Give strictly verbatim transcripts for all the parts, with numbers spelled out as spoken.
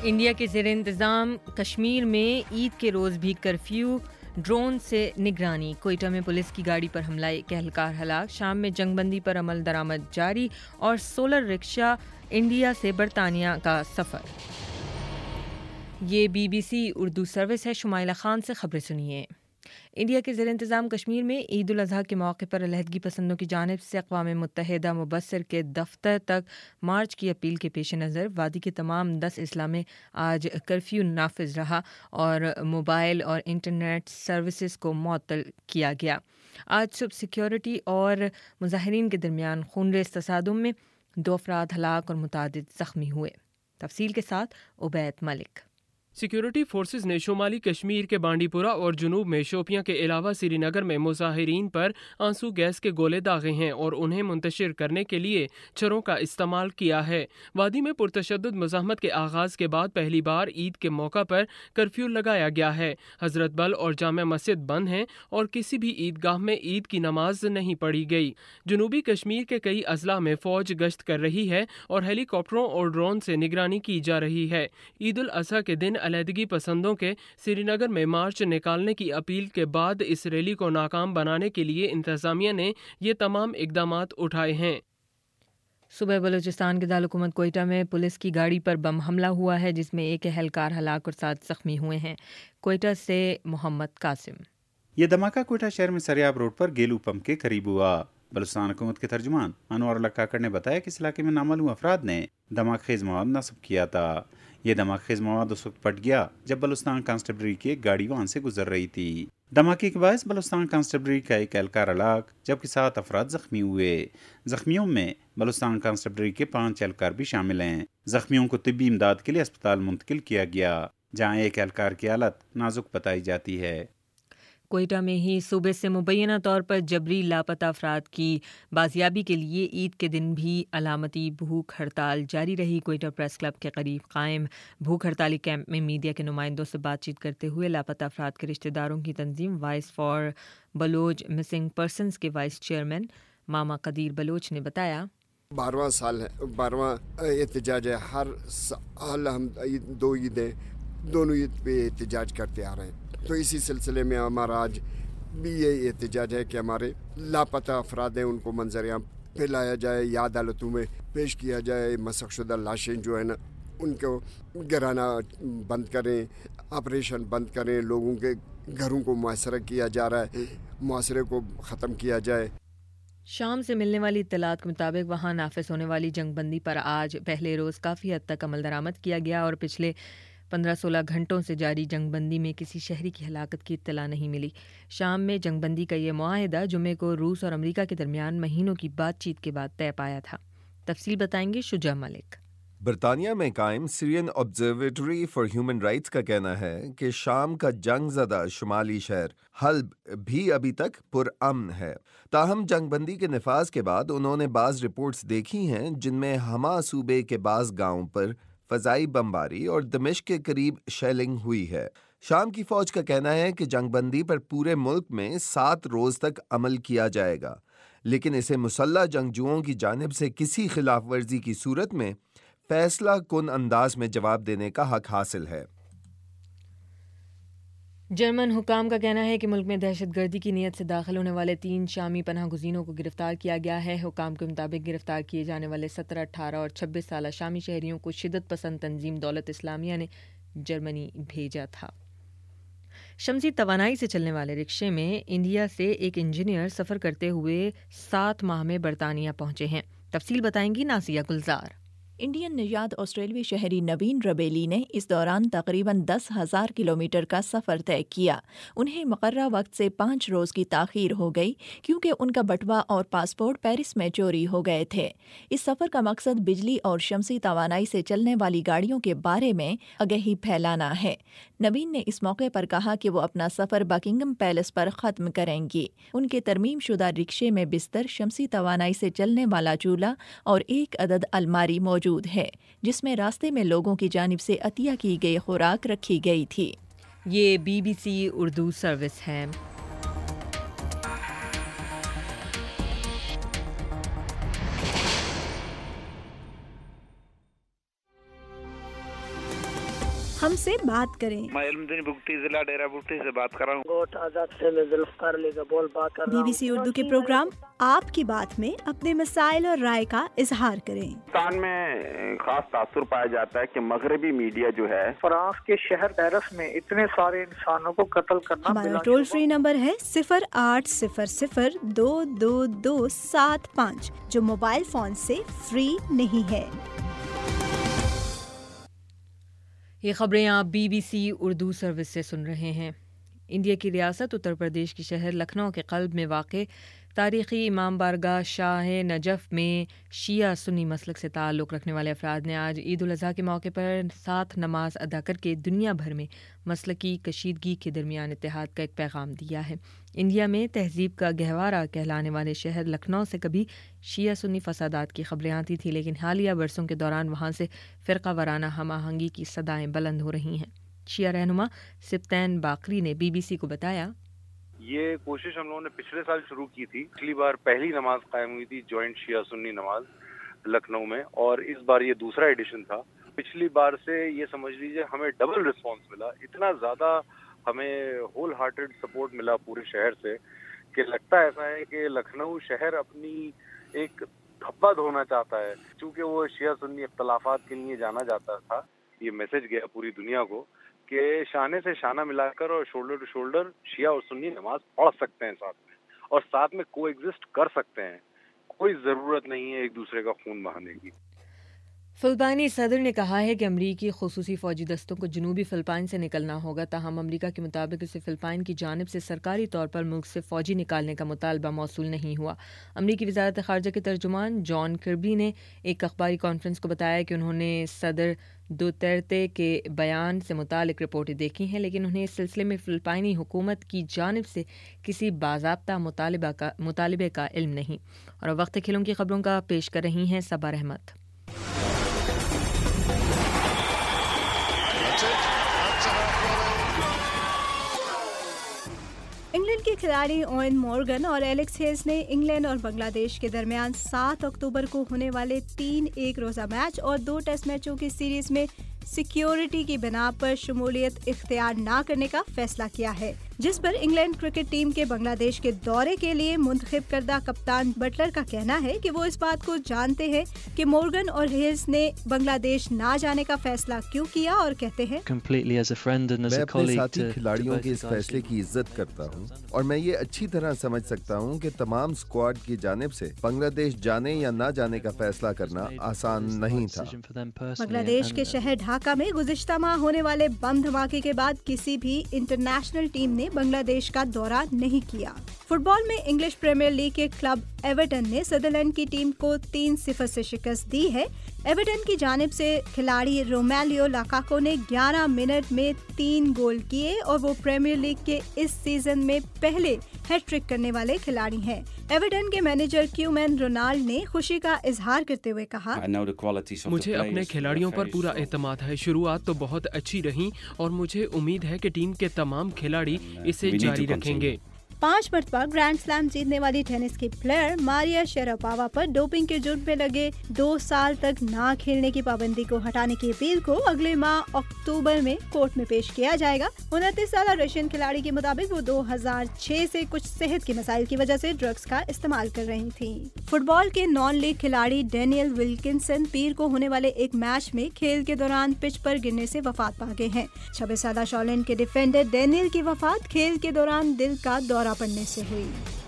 India کے زیر انتظام کشمیر میں عید کے روز بھی کرفیو، ڈرون سے نگرانی۔ کوئٹہ میں پولیس کی گاڑی پر حملہ، ایک اہلکار ہلاک۔ شام میں جنگ بندی پر عمل درآمد جاری، اور سولر رکشا انڈیا سے برطانیہ کا سفر۔ یہ B B C Urdu service ہے۔ شمائلہ خان سے خبریں سنیے۔ انڈیا کے زیر انتظام کشمیر میں عید الاضحیٰ کے موقع پر علیحدگی پسندوں کی جانب سے اقوام متحدہ مبصر کے دفتر تک مارچ کی اپیل کے پیش نظر وادی کے تمام دس اضلاع میں آج کرفیو نافذ رہا اور موبائل اور انٹرنیٹ سروسز کو معطل کیا گیا۔ آج صبح سیکیورٹی اور مظاہرین کے درمیان خونریز تصادم میں دو افراد ہلاک اور متعدد زخمی ہوئے۔ تفصیل کے ساتھ عبید ملک۔ سیکیورٹی فورسز نے شمالی کشمیر کے بانڈی پورہ اور جنوب میں شوپیاں کے علاوہ سری نگر میں مظاہرین پر آنسو گیس کے گولے داغے ہیں اور انہیں منتشر کرنے کے لیے چھروں کا استعمال کیا ہے۔ وادی میں پرتشدد مزاحمت کے آغاز کے بعد پہلی بار عید کے موقع پر کرفیو لگایا گیا ہے۔ حضرت بل اور جامع مسجد بند ہیں اور کسی بھی عیدگاہ میں عید کی نماز نہیں پڑھی گئی۔ جنوبی کشمیر کے کئی اضلاع میں فوج گشت کر رہی ہے اور ہیلی کاپٹروں اور ڈرون سے نگرانی کی جا رہی ہے۔ عید الاضحیٰ کے دن علیحدگی پسندوں کے سری نگر میں مارچ نکالنے کی اپیل کے بعد اس ریلی کو ناکام بنانے کے لیے انتظامیہ نے یہ تمام اقدامات اٹھائے ہیں۔ صوبہ بلوچستان کے دارالحکومت کوئٹہ میں پولیس کی گاڑی پر بم حملہ ہوا ہے جس میں ایک اہلکار ہلاک اور سات زخمی ہوئے ہیں۔ کوئٹہ سے محمد قاسم۔ یہ دھماکہ کوئٹہ شہر میں سریاب روڈ پر گیلو پمپ کے قریب ہوا۔ بلوچستان حکومت کے ترجمان انور اللہ کاکڑ نے بتایا کہ اس علاقے میں نامعلوم افراد نے دھماکہ خیز مواد نصب کیا تھا۔ یہ دھماکہ خیز مواد اس وقت پھٹ گیا جب بلوچستان کانسٹیبلری کی ایک گاڑی وہاں سے گزر رہی تھی۔ دھماکے کے باعث بلوچستان کانسٹیبلری کا ایک اہلکار ہلاک جبکہ سات افراد زخمی ہوئے۔ زخمیوں میں بلوچستان کانسٹیبلری کے پانچ اہلکار بھی شامل ہیں۔ زخمیوں کو طبی امداد کے لیے اسپتال منتقل کیا گیا جہاں ایک اہلکار کی حالت نازک بتائی جاتی ہے۔ کوئٹہ میں ہی صوبے سے مبینہ طور پر جبری لاپتہ افراد کی بازیابی کے لیے عید کے دن بھی علامتی بھوک ہڑتال جاری رہی۔ کوئٹہ پریس کلب کے قریب قائم بھوک ہڑتالی کیمپ میں میڈیا کے نمائندوں سے بات چیت کرتے ہوئے لاپتہ افراد کے رشتہ داروں کی تنظیم voice for Baloch missing persons کے وائس چیئرمین ماما قدیر بلوچ نے بتایا، بارہواں سال ہے، بارہواں احتجاج ہے۔ ہر سال ہم دو عیدیں دونوں عید پہ احتجاج کرتے آ رہے ہیں، تو اسی سلسلے میں ہمارا آج بھی یہ احتجاج ہے کہ ہمارے لاپتہ افراد ہیں ان کو منظر عام پہ لایا جائے یا عدالتوں میں پیش کیا جائے۔ مسخ شدہ لاشیں جو ہیں نا ان کو گرانا بند کریں، آپریشن بند کریں، لوگوں کے گھروں کو محاصرہ کیا جا رہا ہے، محاصرے کو ختم کیا جائے۔ شام سے ملنے والی اطلاعات کے مطابق وہاں نافذ ہونے والی جنگ بندی پر آج پہلے روز کافی حد تک عمل درآمد کیا گیا اور پچھلے پندرہ سولہ گھنٹوں سے جاری جنگ بندی میں کسی شہری کی ہلاکت کی اطلاع نہیں ملی۔ شام میں جنگ بندی کا یہ معاہدہ جمعے کو روس اور امریکہ کے درمیان مہینوں کی بات چیت کے بعد طے پایا تھا۔ تفصیل بتائیں گے شجاع ملک۔ برطانیہ میں قائم Syrian observatory for human rights کا کہنا ہے کہ شام کا جنگ زدہ شمالی شہر حلب بھی ابھی تک پرامن ہے۔ تاہم جنگ بندی کے نفاذ کے بعد انہوں نے بعض رپورٹس دیکھی ہیں جن میں ہما صوبے کے بعض گاؤں پر فضائی بمباری اور دمشق کے قریب شیلنگ ہوئی ہے۔ شام کی فوج کا کہنا ہے کہ جنگ بندی پر پورے ملک میں سات روز تک عمل کیا جائے گا، لیکن اسے مسلح جنگجوؤں کی جانب سے کسی خلاف ورزی کی صورت میں فیصلہ کن انداز میں جواب دینے کا حق حاصل ہے۔ جرمن حکام کا کہنا ہے کہ ملک میں دہشت گردی کی نیت سے داخل ہونے والے تین شامی پناہ گزینوں کو گرفتار کیا گیا ہے۔ حکام کے مطابق گرفتار کیے جانے والے سترہ، اٹھارہ اور چھبیس سالہ شامی شہریوں کو شدت پسند تنظیم دولت اسلامیہ نے جرمنی بھیجا تھا۔ شمسی توانائی سے چلنے والے رکشے میں انڈیا سے ایک انجینئر سفر کرتے ہوئے سات ماہ میں برطانیہ پہنچے ہیں۔ تفصیل بتائیں گی ناسیہ گلزار۔ انڈین نژاد آسٹریلوی شہری نوین ربیلی نے اس دوران تقریباً دس ہزار کلومیٹر کا سفر طے کیا۔ انہیں مقررہ وقت سے پانچ روز کی تاخیر ہو گئی کیونکہ ان کا بٹوا اور پاسپورٹ پیرس میں چوری ہو گئے تھے۔ اس سفر کا مقصد بجلی اور شمسی توانائی سے چلنے والی گاڑیوں کے بارے میں آگہی پھیلانا ہے۔ نوین نے اس موقع پر کہا کہ وہ اپنا سفر بکنگم پیلس پر ختم کریں گی۔ ان کے ترمیم شدہ رکشے میں بستر، شمسی توانائی سے چلنے والا چولہا اور ایک عدد الماری موجود موجود ہے جس میں راستے میں لوگوں کی جانب سے عطیہ کی گئی خوراک رکھی گئی تھی۔ یہ B B C Urdu service ہے۔ ہم سے بات کریں۔ میں علمدین بگٹی ضلع ڈیرہ بگٹی سے بات کر رہا ہوں۔ گوٹ آزاد سے میں ذوالفقار علی گبول بات کر رہا ہوں۔ بی بی سی اردو کے پروگرام آپ کی بات میں اپنے مسائل اور رائے کا اظہار کریں۔ پاکستان میں خاص تاثر پایا جاتا ہے کہ مغربی میڈیا جو ہے فرانس کے شہر پیرس میں اتنے سارے انسانوں کو قتل کرنا۔ ہمارا ٹول فری نمبر ہے صفر آٹھ صفر صفر دو دو دو سات پانچ جو موبائل فون سے فری نہیں ہے۔ یہ خبریں آپ B B C Urdu service سے سن رہے ہیں۔ انڈیا کی ریاست اتر پردیش کے شہر لکھنؤ کے قلب میں واقع تاریخی امام بارگاہ شاہ نجف میں شیعہ سنی مسلک سے تعلق رکھنے والے افراد نے آج عید الاضحیٰ کے موقع پر ساتھ نماز ادا کر کے دنیا بھر میں مسلکی کشیدگی کے درمیان اتحاد کا ایک پیغام دیا ہے۔ انڈیا میں تہذیب کا گہوارہ کہلانے والے شہر لکھنؤ سے کبھی شیعہ سنی فسادات کی خبریں آتی تھیں، لیکن حالیہ برسوں کے دوران وہاں سے فرقہ وارانہ ہم آہنگی کی صدائیں بلند ہو رہی ہیں۔ شیعہ رہنما سبطین باقری نے بی بی سی کو بتایا، یہ کوشش ہم لوگوں نے پچھلے سال شروع کی تھی۔ پچھلی بار پہلی نماز قائم ہوئی تھی جوائنٹ شیعہ سنی نماز لکھنؤ میں، اور اس بار یہ دوسرا ایڈیشن تھا۔ پچھلی بار سے یہ سمجھ لیجیے ہمیں ڈبل رسپانس ملا، اتنا زیادہ ہمیں ہول ہارٹڈ سپورٹ ملا پورے شہر سے کہ لگتا ایسا ہے کہ لکھنؤ شہر اپنی ایک دھبا دھونا چاہتا ہے۔ چونکہ وہ شیعہ سنی اختلافات کے لیے جانا جاتا تھا، یہ میسج گیا پوری دنیا کو کہ شانے سے شانہ ملا کر اور شولڈر ٹو شولڈر شیعہ اور سنی نماز پڑھ سکتے ہیں ساتھ میں، اور ساتھ میں کو ایگزسٹ کر سکتے ہیں۔ کوئی ضرورت نہیں ہے ایک دوسرے کا خون بہانے کی۔ فلپائنی صدر نے کہا ہے کہ امریکی خصوصی فوجی دستوں کو جنوبی فلپائن سے نکلنا ہوگا، تاہم امریکہ کے مطابق اسے فلپائن کی جانب سے سرکاری طور پر ملک سے فوجی نکالنے کا مطالبہ موصول نہیں ہوا۔ امریکی وزارت خارجہ کے ترجمان جان کربی نے ایک اخباری کانفرنس کو بتایا کہ انہوں نے صدر دوترتے کے بیان سے متعلق رپورٹیں دیکھی ہیں، لیکن انہیں اس سلسلے میں فلپائنی حکومت کی جانب سے کسی باضابطہ مطالبہ کا مطالبے کا علم نہیں۔ اور وقت کھیلوں کی خبروں کا پیش کر رہی ہیں صبا رحمت۔ انگلینڈ کے کھلاڑی اوین مورگن اور ایلیکس ہیز نے انگلینڈ اور بنگلہ دیش کے درمیان سات اکتوبر کو ہونے والے تین ایک روزہ میچ اور دو ٹیسٹ میچوں کی سیریز میں سیکیورٹی کی بنا پر شمولیت اختیار نہ کرنے کا فیصلہ کیا ہے، جس پر انگلینڈ کرکٹ ٹیم کے بنگلہ دیش کے دورے کے لیے منتخب کردہ کپتان بٹلر کا کہنا ہے کہ وہ اس بات کو جانتے ہیں کہ مورگن اور ہیلز نے بنگلہ دیش نہ جانے کا فیصلہ کیوں کیا، اور کہتے ہیں میں اپنے ساتھی کھلاڑیوں کے اس فیصلے کی عزت کرتا ہوں، اور میں یہ اچھی طرح سمجھ سکتا ہوں کہ تمام اسکواڈ کی جانب سے بنگلہ دیش جانے یا نہ جانے کا فیصلہ کرنا آسان نہیں تھا۔ بنگلہ دیش کے شہر ڈھاکہ میں گزشتہ ماہ ہونے والے بم دھماکے کے بعد کسی بھی انٹرنیشنل ٹیم نے بنگلہ دیش کا دورہ نہیں کیا۔ فٹ بال میں انگلش پریمیئر لیگ کے کلب ایورٹن نے سدرلینڈ کی ٹیم کو تین صفر سے شکست دی ہے۔ ایورٹن کی جانب سے کھلاڑی رومیلیو لاکاکو نے گیارہ منٹ میں تین گول کیے اور وہ پریمیئر لیگ کے اس سیزن میں پہلے ہیٹ ٹرک کرنے والے کھلاڑی ہیں۔ ایورٹن کے مینیجر کیومین رونالڈ نے خوشی کا اظہار کرتے ہوئے کہا، مجھے اپنے کھلاڑیوں پر پورا اعتماد ہے۔ شروعات تو بہت اچھی رہی اور مجھے امید ہے کہ ٹیم کے تمام کھلاڑی اسے جاری رکھیں گے۔ پانچ مرتبہ گرینڈ سلام جیتنے والی ٹینس کی پلیئر ماریا شراپووا پر ڈوپنگ کے جرم میں لگے دو سال تک نہ کھیلنے کی پابندی کو ہٹانے کی اپیل کو اگلے ماہ اکتوبر میں کورٹ میں پیش کیا جائے گا۔ انتیس سالہ رشین کھلاڑی کے مطابق وہ دو ہزار چھ سے کچھ صحت کے مسائل کی وجہ سے ڈرگز کا استعمال کر رہی تھیں۔ فٹ بال کے نان لیگ کھلاڑی ڈینیل ولکنسن پیر کو ہونے والے ایک میچ میں کھیل کے دوران پچ پر گرنے سے وفات پا گئے ہیں۔ چھبیس سالہ شالینڈ کے ڈیفینڈر ڈینیل کی وفات کھیل کے دوران دل کا دورہ پڑنے سے ہوئی۔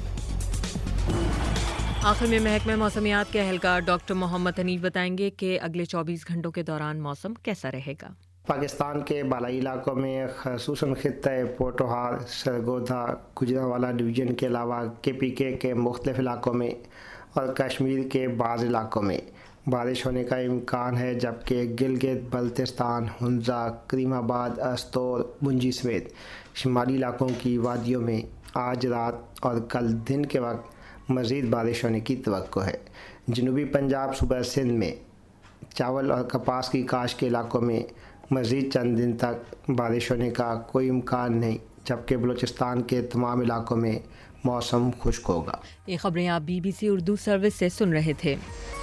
آخر میں محکمہ موسمیات کے اہلکار ڈاکٹر محمد حنیف بتائیں گے کہ اگلے چوبیس گھنٹوں کے دوران موسم کیسا رہے گا۔ پاکستان کے بالائی علاقوں میں خصوصاً خطۂ پوٹوہار، سرگودا، گجرانوالہ ڈویژن کے علاوہ کے پی کے کے مختلف علاقوں میں اور کشمیر کے بعض علاقوں میں بارش ہونے کا امکان ہے، جبکہ گلگت بلتستان، ہنزا، کریم آباد، استور، منجی سمیت شمالی علاقوں کی وادیوں میں آج رات اور کل دن کے وقت مزید بارش ہونے کی توقع ہے۔ جنوبی پنجاب صوبہ سندھ میں چاول اور کپاس کی کاشت کے علاقوں میں مزید چند دن تک بارش ہونے کا کوئی امکان نہیں، جبکہ بلوچستان کے تمام علاقوں میں موسم خشک ہوگا۔ یہ خبریں آپ B B C Urdu service سے سن رہے تھے۔